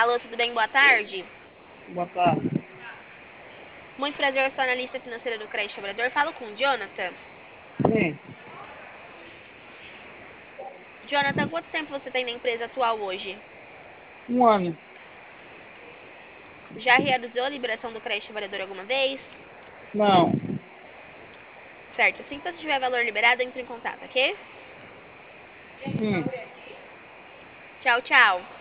Alô, tudo bem? Boa tarde. Boa tarde. Muito prazer, eu sou analista financeira do Crédito Cobrador. Falo com o Jonathan. Sim, Jonathan, quanto tempo você tem na empresa atual hoje? um ano. Já realizou a liberação do crédito cobrador alguma vez? Não. Certo, assim que você tiver valor liberado, entre em contato, ok? Sim. Tchau, tchau.